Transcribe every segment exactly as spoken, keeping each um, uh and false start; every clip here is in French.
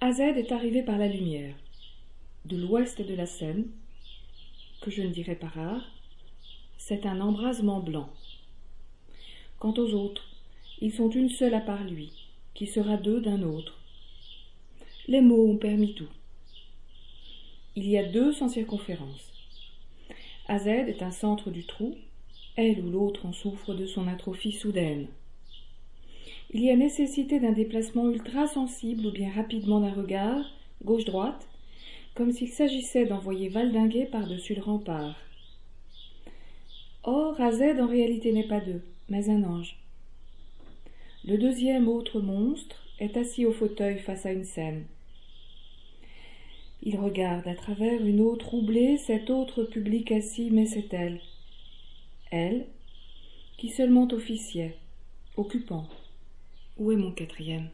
Azed est arrivé par la lumière, de l'ouest de la Seine, que je ne dirais pas rare, c'est un embrasement blanc. Quant aux autres, ils sont une seule à part lui, qui sera deux d'un autre. Les mots ont permis tout. Il y a deux sans circonférence. Azed est un centre du trou, elle ou l'autre en souffre de son atrophie soudaine. Il y a nécessité d'un déplacement ultra-sensible ou bien rapidement d'un regard, gauche-droite, comme s'il s'agissait d'envoyer valdinguer par-dessus le rempart. Or, Azed en réalité n'est pas deux, mais un ange. Le deuxième autre monstre est assis au fauteuil face à une scène. Il regarde à travers une eau troublée cet autre public assis, mais c'est elle. Elle, qui seulement officiait, occupant. Où est mon quatrième?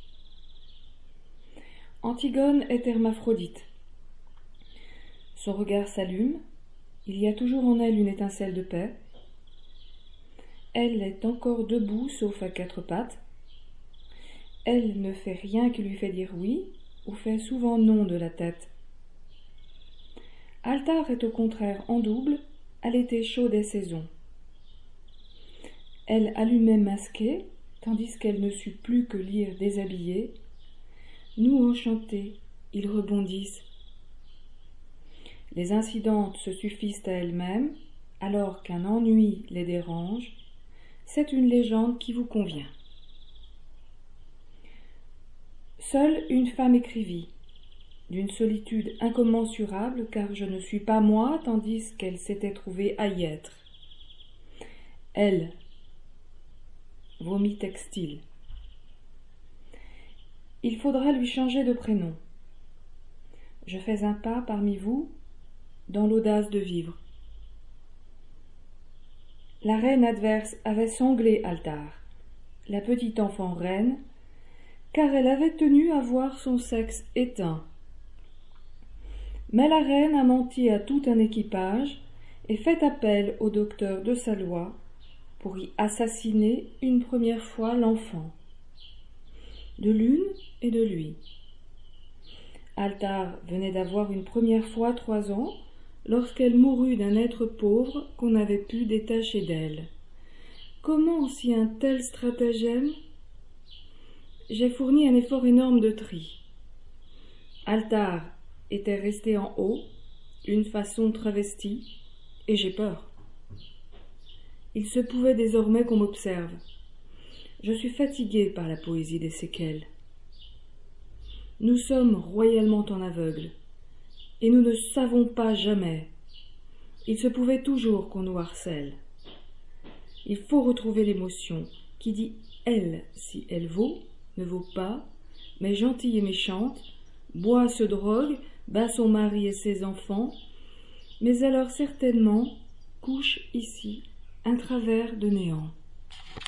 Antigone est hermaphrodite. Son regard s'allume, il y a toujours en elle une étincelle de paix. Elle est encore debout, sauf à quatre pattes. Elle ne fait rien qui lui fait dire oui, ou fait souvent non de la tête. Altar est au contraire en double, à l'été chaud des saisons. Elle allumait masquée, tandis qu'elle ne sut plus que lire déshabillée. Nous enchantés, ils rebondissent. Les incidentes se suffisent à elles-mêmes, alors qu'un ennui les dérange. C'est une légende qui vous convient. Seule une femme écrivit, d'une solitude incommensurable, car je ne suis pas moi, tandis qu'elle s'était trouvée à y être. Elle, vomi textile. Il faudra lui changer de prénom. Je fais un pas parmi vous, dans l'audace de vivre. La reine adverse avait sanglé Altar, la petite enfant reine, car elle avait tenu à voir son sexe éteint. Mais la reine a menti à tout un équipage et fait appel au docteur de sa loi pour y assassiner une première fois l'enfant, de l'une et de lui. Altar venait d'avoir une première fois trois ans, lorsqu'elle mourut d'un être pauvre qu'on avait pu détacher d'elle. Comment si un tel stratagème? J'ai fourni un effort énorme de tri. Altar était resté en haut, une façon travestie, et j'ai peur. Il se pouvait désormais qu'on m'observe. Je suis fatiguée par la poésie des séquelles. Nous sommes royalement en aveugle, et nous ne savons pas jamais. Il se pouvait toujours qu'on nous harcèle. Il faut retrouver l'émotion, qui dit « elle » si elle vaut, ne vaut pas, mais gentille et méchante, boit, se drogue, bat son mari et ses enfants, mais alors certainement couche ici un travers de néant.